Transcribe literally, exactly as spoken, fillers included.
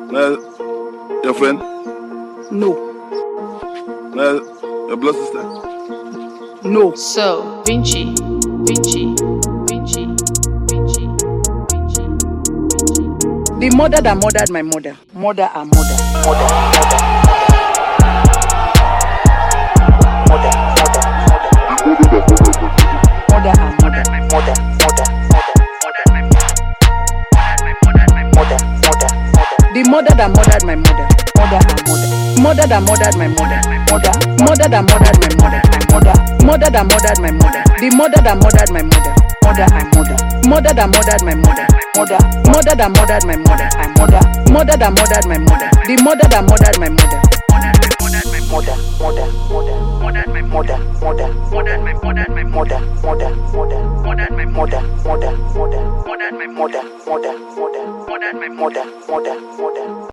Uh, your friend? No. Uh, your blood sister? No. So, Vinci, Vinci, Vinci, Vinci, Vinci, Vinci. The mother that murdered my mother. Mother and mother. Mother, mother, mother, mother, Mother and mother. mother, mother, mother, mother, The mother that murdered my mother. Mother and mother. Mother that murdered my mother. Mother. Mother that murdered my mother. Mother. Mother that murdered my mother. The mother that murdered my mother. Mother and mother. Mother that murdered my mother. Mother. Mother that murdered my mother. And mother. Mother that murdered my mother. The mother that murdered my mother. mother, mother, mother, mother, my mother, mother, mother, my mother, my mother, mother, mother, mother, my mother, mother, mother, mother, my mother, mother, mother, mother, my mother, mother, mother.